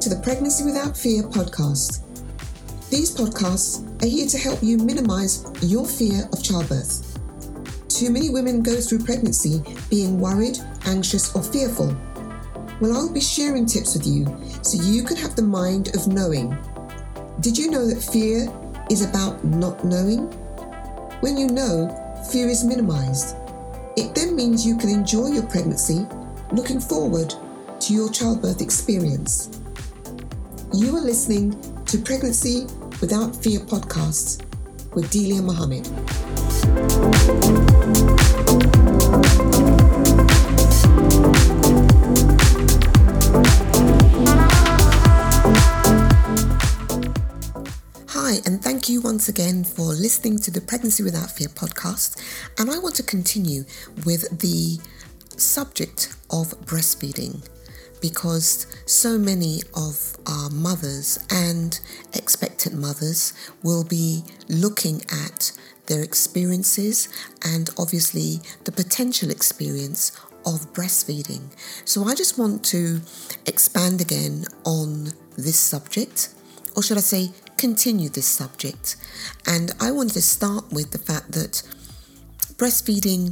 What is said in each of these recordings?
to the Pregnancy Without Fear podcast. These podcasts are here to help you minimize your fear of childbirth. Too many women go through pregnancy being worried, anxious, or fearful. Well, I'll be sharing tips with you so you can have the mind of knowing. Did you know that fear is about not knowing? When you know, fear is minimized. It then means you can enjoy your pregnancy, looking forward to your childbirth experience. You are listening to Pregnancy Without Fear podcast with Delia Mohammed. Hi, and thank you once again for listening to the Pregnancy Without Fear podcast. And I want to continue with the subject of breastfeeding, because so many of our mothers and expectant mothers will be looking at their experiences and obviously the potential experience of breastfeeding. So I just want to expand again on this subject, or should I say continue this subject. And I wanted to start with the fact that breastfeeding,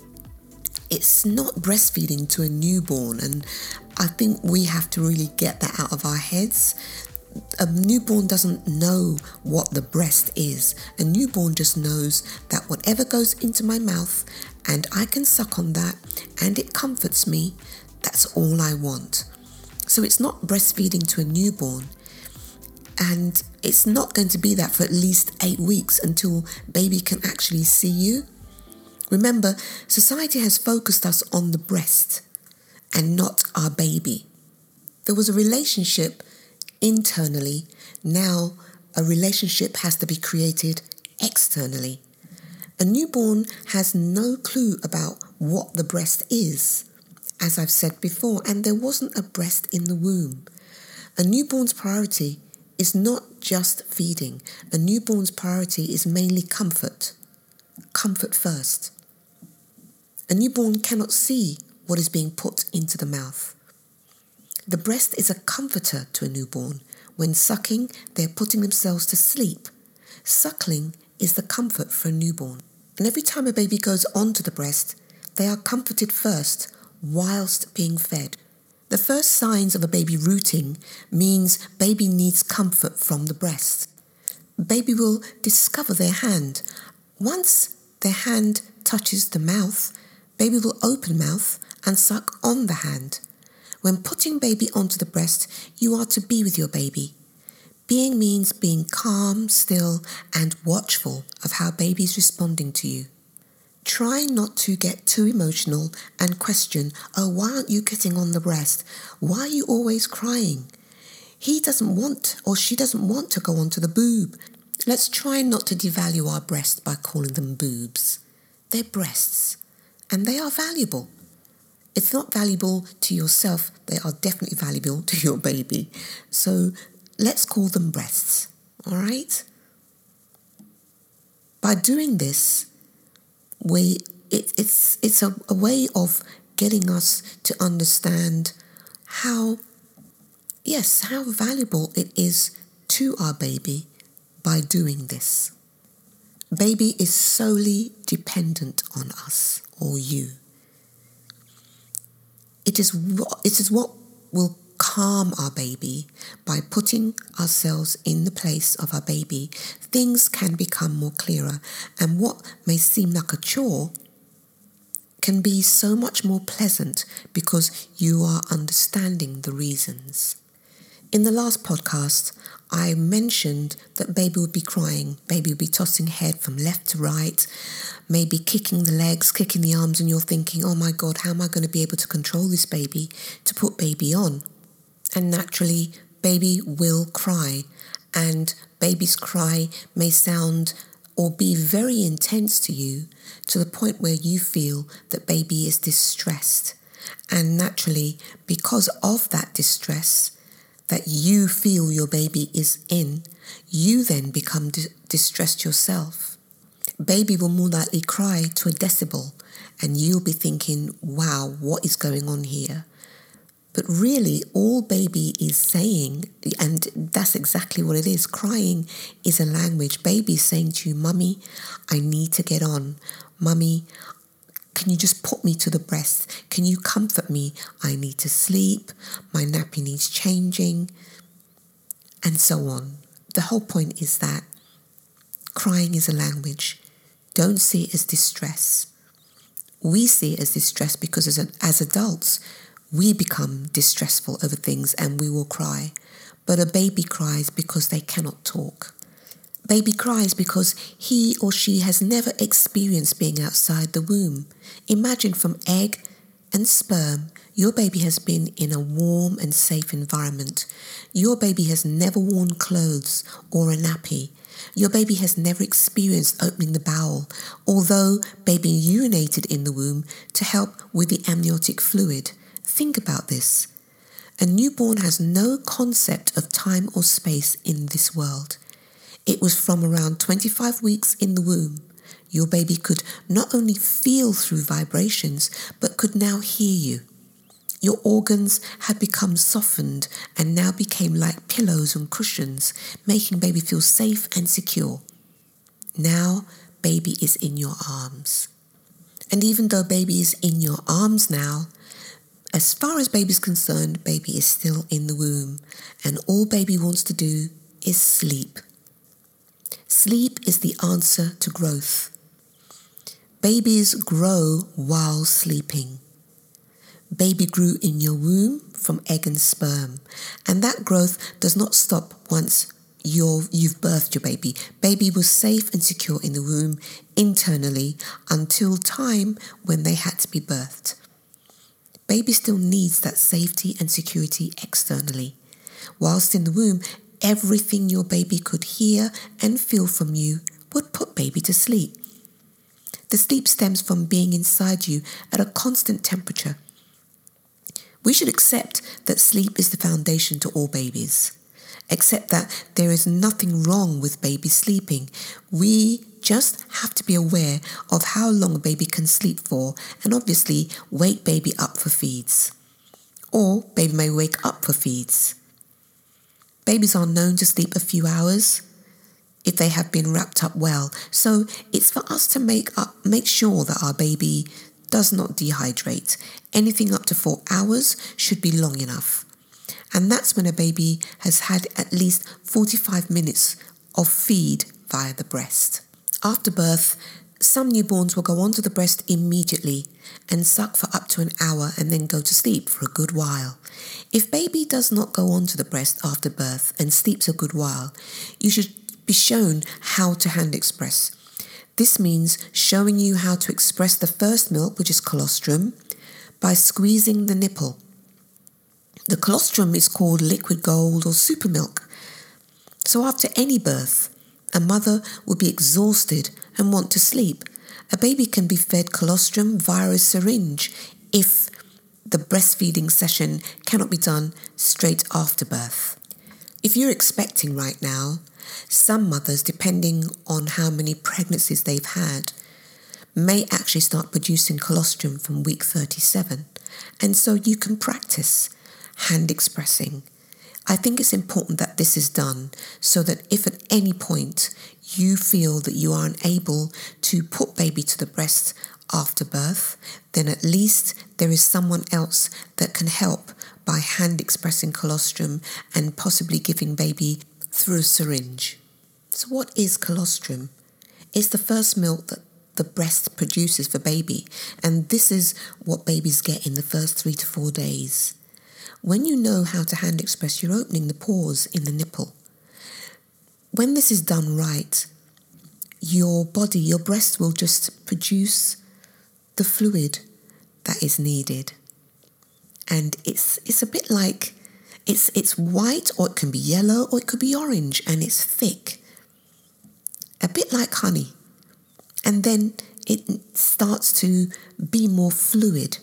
it's not breastfeeding to a newborn, and I think we have to really get that out of our heads. A newborn doesn't know what the breast is. A newborn just knows that whatever goes into my mouth and I can suck on that and it comforts me, that's all I want. So it's not breastfeeding to a newborn, and it's not going to be that for at least 8 weeks until baby can actually see you. Remember, society has focused us on the breast and not our baby. There was a relationship internally. Now a relationship has to be created externally. A newborn has no clue about what the breast is, as I've said before, and there wasn't a breast in the womb. A newborn's priority is not just feeding. A newborn's priority is mainly comfort. Comfort first. A newborn cannot see what is being put into the mouth. The breast is a comforter to a newborn. When sucking, they're putting themselves to sleep. Suckling is the comfort for a newborn. And every time a baby goes onto the breast, they are comforted first whilst being fed. The first signs of a baby rooting means baby needs comfort from the breast. Baby will discover their hand. Once their hand touches the mouth, baby will open mouth and suck on the hand. When putting baby onto the breast, you are to be with your baby. Being means being calm, still, and watchful of how baby is responding to you. Try not to get too emotional and question, oh, why aren't you getting on the breast? Why are you always crying? He doesn't want, or she doesn't want to go onto the boob. Let's try not to devalue our breasts by calling them boobs. They're breasts, and they are valuable. If not valuable to yourself, they are definitely valuable to your baby. So let's call them breasts, all right? By doing this, it's a way of getting us to understand how valuable it is to our baby by doing this. Baby is solely dependent on us or you. It is what will calm our baby. By putting ourselves in the place of our baby, things can become more clearer, and what may seem like a chore can be so much more pleasant because you are understanding the reasons. In the last podcast, I mentioned that baby would be crying, baby would be tossing head from left to right, maybe kicking the legs, kicking the arms, and you're thinking, oh my God, how am I going to be able to control this baby, to put baby on? And naturally, baby will cry, and baby's cry may sound or be very intense to you, to the point where you feel that baby is distressed. And naturally, because of that distress that you feel your baby is in, you then become distressed yourself. Baby will more likely cry to a decibel, and you'll be thinking, wow, what is going on here? But really, all baby is saying, and that's exactly what it is, crying is a language. Baby is saying to you, Mummy, I need to get on. Mummy, can you just put me to the breast? Can you comfort me? I need to sleep. My nappy needs changing. And so on. The whole point is that crying is a language. Don't see it as distress. We see it as distress because as adults, we become distressful over things and we will cry. But a baby cries because they cannot talk. Baby cries because he or she has never experienced being outside the womb. Imagine from egg and sperm, your baby has been in a warm and safe environment. Your baby has never worn clothes or a nappy. Your baby has never experienced opening the bowel, although baby urinated in the womb to help with the amniotic fluid. Think about this. A newborn has no concept of time or space in this world. It was from around 25 weeks in the womb. Your baby could not only feel through vibrations, but could now hear you. Your organs had become softened and now became like pillows and cushions, making baby feel safe and secure. Now, baby is in your arms. And even though baby is in your arms now, as far as baby is concerned, baby is still in the womb, and all baby wants to do is sleep. Sleep is the answer to growth. Babies grow while sleeping. Baby grew in your womb from egg and sperm, and that growth does not stop once you've birthed your baby. Baby was safe and secure in the womb internally until time when they had to be birthed. Baby still needs that safety and security externally. Whilst in the womb, everything your baby could hear and feel from you would put baby to sleep. The sleep stems from being inside you at a constant temperature. We should accept that sleep is the foundation to all babies. Accept that there is nothing wrong with baby sleeping. We just have to be aware of how long a baby can sleep for and obviously wake baby up for feeds. Or baby may wake up for feeds. Babies are known to sleep a few hours if they have been wrapped up well. So it's for us to make sure that our baby does not dehydrate. Anything up to 4 hours should be long enough. And that's when a baby has had at least 45 minutes of feed via the breast. After birth, some newborns will go onto the breast immediately and suck for up to an hour and then go to sleep for a good while. If baby does not go onto the breast after birth and sleeps a good while, you should be shown how to hand express. This means showing you how to express the first milk, which is colostrum, by squeezing the nipple. The colostrum is called liquid gold or super milk. So after any birth, a mother will be exhausted and want to sleep. A baby can be fed colostrum via a syringe if the breastfeeding session cannot be done straight after birth. If you're expecting right now, some mothers, depending on how many pregnancies they've had, may actually start producing colostrum from week 37. And so you can practice hand expressing. I think it's important that this is done so that if at any point you feel that you are unable to put baby to the breast after birth, then at least there is someone else that can help by hand expressing colostrum and possibly giving baby through a syringe. So what is colostrum? It's the first milk that the breast produces for baby, and this is what babies get in the first 3 to 4 days. When you know how to hand express, you're opening the pores in the nipple. When this is done right, your breast will just produce the fluid that is needed. And it's a bit like, it's white, or it can be yellow, or it could be orange, and it's thick. A bit like honey. And then it starts to be more fluid.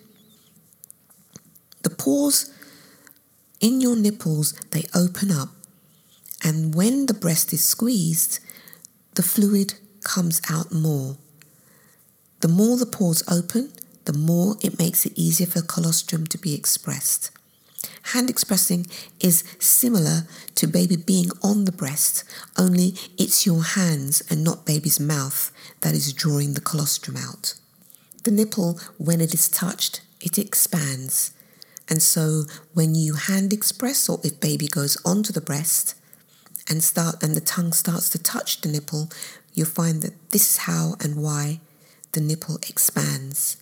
The pores in your nipples, they open up, and when the breast is squeezed, the fluid comes out more. The more the pores open, the more it makes it easier for colostrum to be expressed. Hand expressing is similar to baby being on the breast, only it's your hands and not baby's mouth that is drawing the colostrum out. The nipple, when it is touched, it expands. And so when you hand express, or if baby goes onto the breast and the tongue starts to touch the nipple, you'll find that this is how and why the nipple expands.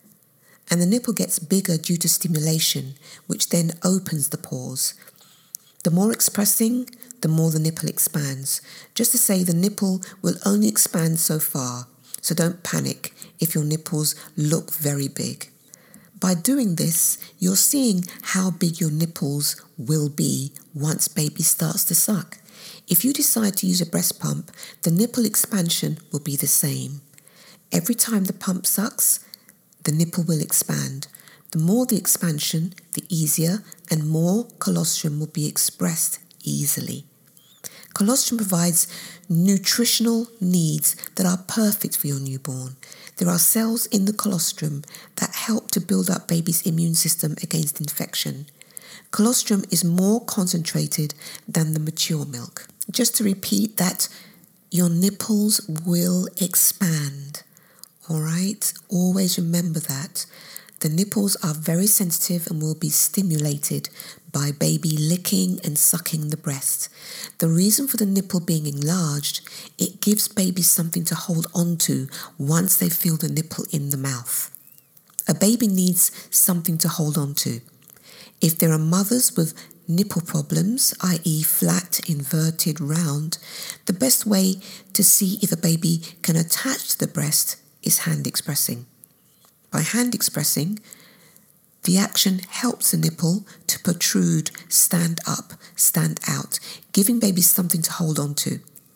And the nipple gets bigger due to stimulation, which then opens the pores. The more expressing, the more the nipple expands. Just to say, the nipple will only expand so far, so don't panic if your nipples look very big. By doing this, you're seeing how big your nipples will be once baby starts to suck. If you decide to use a breast pump, the nipple expansion will be the same. Every time the pump sucks, the nipple will expand. The more the expansion, the easier and more colostrum will be expressed easily. Colostrum provides nutritional needs that are perfect for your newborn. There are cells in the colostrum that help to build up baby's immune system against infection. Colostrum is more concentrated than the mature milk. Just to repeat that, your nipples will expand. All right? Always remember that. The nipples are very sensitive and will be stimulated by baby licking and sucking the breast. The reason for the nipple being enlarged, it gives babies something to hold on to once they feel the nipple in the mouth. A baby needs something to hold on to. If there are mothers with nipple problems, i.e. flat, inverted, round, the best way to see if a baby can attach to the breast is hand expressing. By hand expressing, the action helps the nipple to protrude, stand up, stand out, giving baby something to hold on to.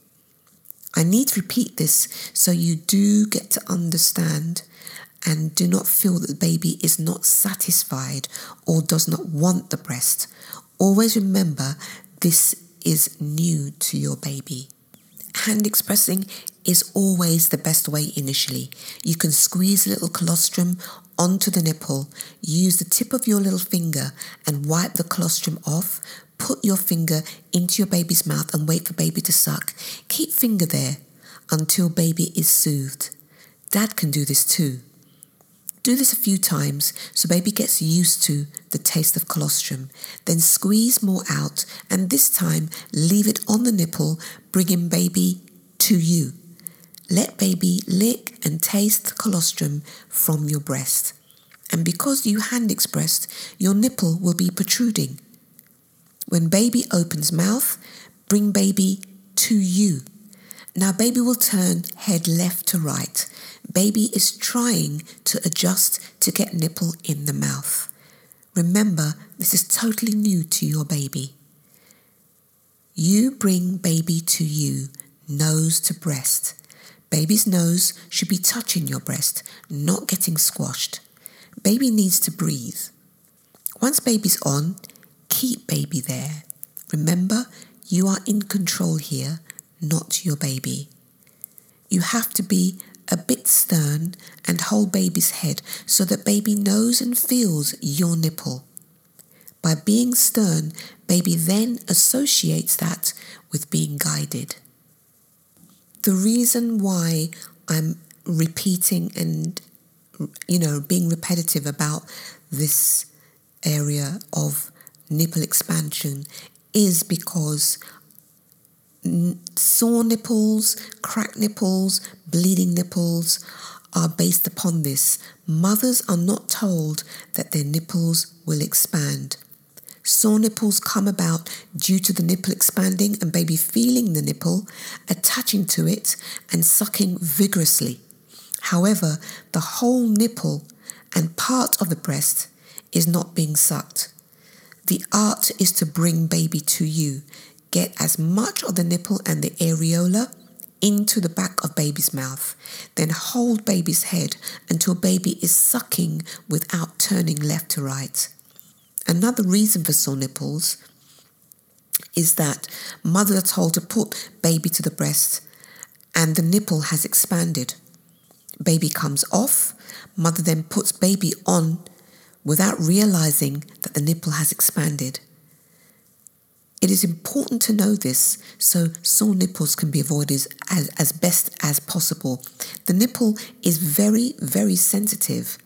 I need to repeat this so you do get to understand and do not feel that the baby is not satisfied or does not want the breast. Always remember, this is new to your baby. Hand expressing is always the best way initially. You can squeeze a little colostrum onto the nipple, use the tip of your little finger and wipe the colostrum off, put your finger into your baby's mouth and wait for baby to suck. Keep finger there until baby is soothed. Dad can do this too. Do this a few times so baby gets used to the taste of colostrum. Then squeeze more out and this time leave it on the nipple, bringing baby to you. Let baby lick and taste the colostrum from your breast. And because you hand expressed, your nipple will be protruding. When baby opens mouth, bring baby to you. Now baby will turn head left to right. Baby is trying to adjust to get nipple in the mouth. Remember, this is totally new to your baby. You bring baby to you, nose to breast. Baby's nose should be touching your breast, not getting squashed. Baby needs to breathe. Once baby's on, keep baby there. Remember, you are in control here, not your baby. You have to be a bit stern and hold baby's head so that baby knows and feels your nipple. By being stern, baby then associates that with being guided. The reason why I'm repeating and, being repetitive about this area of nipple expansion is because sore nipples, cracked nipples, bleeding nipples are based upon this. Mothers are not told that their nipples will expand. Sore nipples come about due to the nipple expanding and baby feeling the nipple, attaching to it and sucking vigorously. However, the whole nipple and part of the breast is not being sucked. The art is to bring baby to you. Get as much of the nipple and the areola into the back of baby's mouth. Then hold baby's head until baby is sucking without turning left to right. Another reason for sore nipples is that mothers are told to put baby to the breast and the nipple has expanded. Baby comes off, mother then puts baby on without realizing that the nipple has expanded. It is important to know this so sore nipples can be avoided as best as possible. The nipple is very, very sensitive,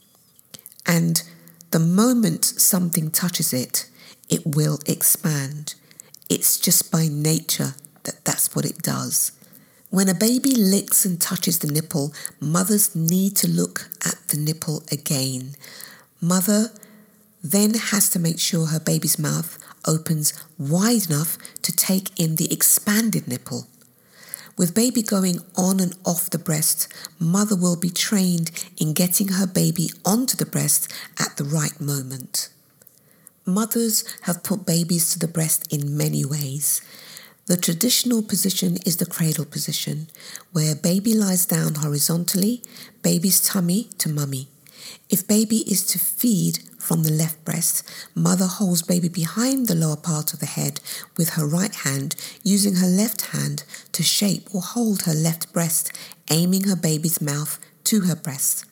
and the moment something touches it, it will expand. It's just by nature that's what it does. When a baby licks and touches the nipple, mothers need to look at the nipple again. Mother then has to make sure her baby's mouth opens wide enough to take in the expanded nipple. With baby going on and off the breast, mother will be trained in getting her baby onto the breast at the right moment. Mothers have put babies to the breast in many ways. The traditional position is the cradle position, where baby lies down horizontally, baby's tummy to mummy. If baby is to feed from the left breast, mother holds baby behind the lower part of the head with her right hand, using her left hand to shape or hold her left breast, aiming her baby's mouth to her breast.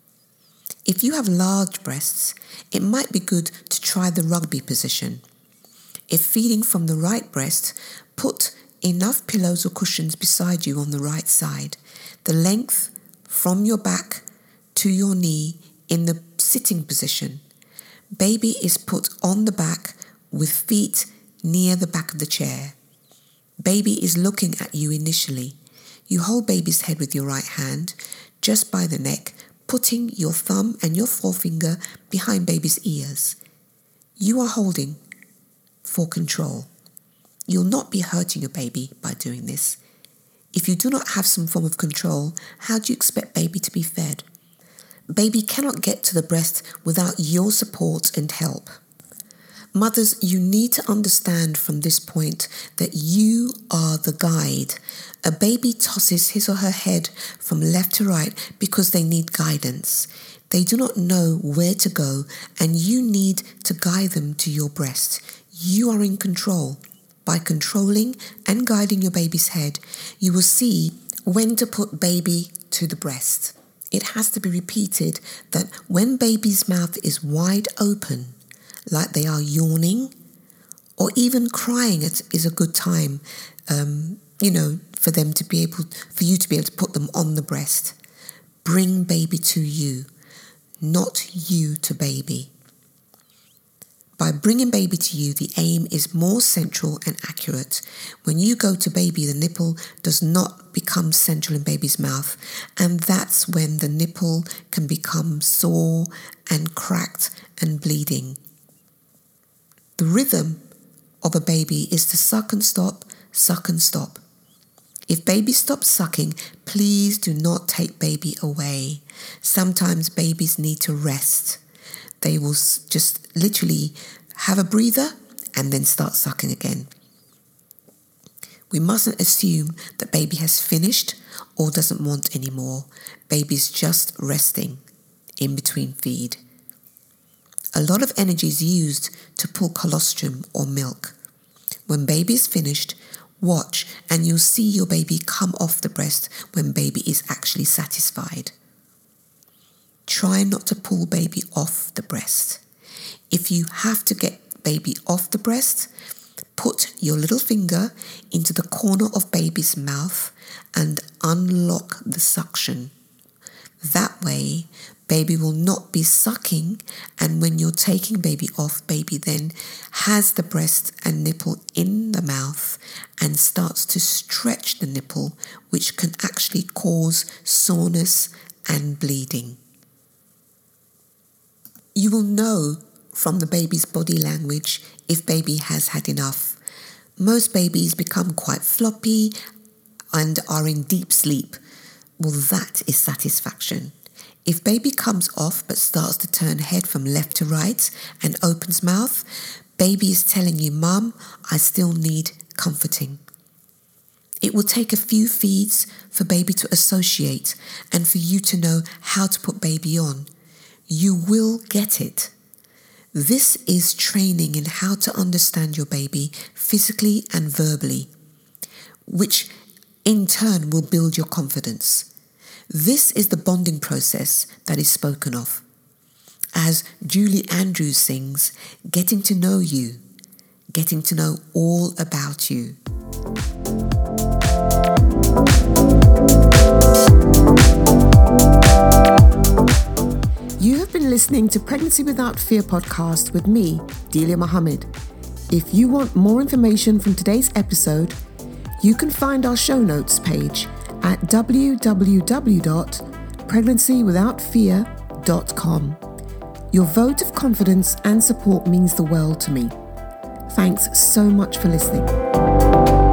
If you have large breasts, it might be good to try the rugby position. If feeding from the right breast, put enough pillows or cushions beside you on the right side. The length from your back to your knee in the sitting position. Baby is put on the back with feet near the back of the chair. Baby is looking at you initially. You hold baby's head with your right hand, just by the neck, putting your thumb and your forefinger behind baby's ears. You are holding for control. You'll not be hurting your baby by doing this. If you do not have some form of control, how do you expect baby to be fed? Baby cannot get to the breast without your support and help. Mothers, you need to understand from this point that you are the guide. A baby tosses his or her head from left to right because they need guidance. They do not know where to go, and you need to guide them to your breast. You are in control. By controlling and guiding your baby's head, you will see when to put baby to the breast. It has to be repeated that when baby's mouth is wide open, like they are yawning, or even crying is a good time, for you to be able to put them on the breast. Bring baby to you, not you to baby. By bringing baby to you, the aim is more central and accurate. When you go to baby, the nipple does not become central in baby's mouth, and that's when the nipple can become sore and cracked and bleeding. The rhythm of a baby is to suck and stop, suck and stop. If baby stops sucking, please do not take baby away. Sometimes babies need to rest. They will just literally have a breather and then start sucking again. We mustn't assume that baby has finished or doesn't want any more. Baby's just resting in between feed. A lot of energy is used to pull colostrum or milk. When baby is finished, watch and you'll see your baby come off the breast when baby is actually satisfied. Try not to pull baby off the breast. If you have to get baby off the breast, put your little finger into the corner of baby's mouth and unlock the suction. That way, baby will not be sucking, and when you're taking baby off, baby then has the breast and nipple in the mouth and starts to stretch the nipple, which can actually cause soreness and bleeding. You will know from the baby's body language if baby has had enough. Most babies become quite floppy and are in deep sleep. Well, that is satisfaction. If baby comes off but starts to turn head from left to right and opens mouth, baby is telling you, Mum, I still need comforting. It will take a few feeds for baby to associate and for you to know how to put baby on. You will get it. This is training in how to understand your baby physically and verbally, which in turn will build your confidence. This is the bonding process that is spoken of. as Julie Andrews sings, getting to know you, getting to know all about you. You have been listening to Pregnancy Without Fear podcast with me, Delia Mohammed. If you want more information from today's episode, you can find our show notes page at www.pregnancy-without-fear.com. Your vote of confidence and support means the world to me. Thanks so much for listening.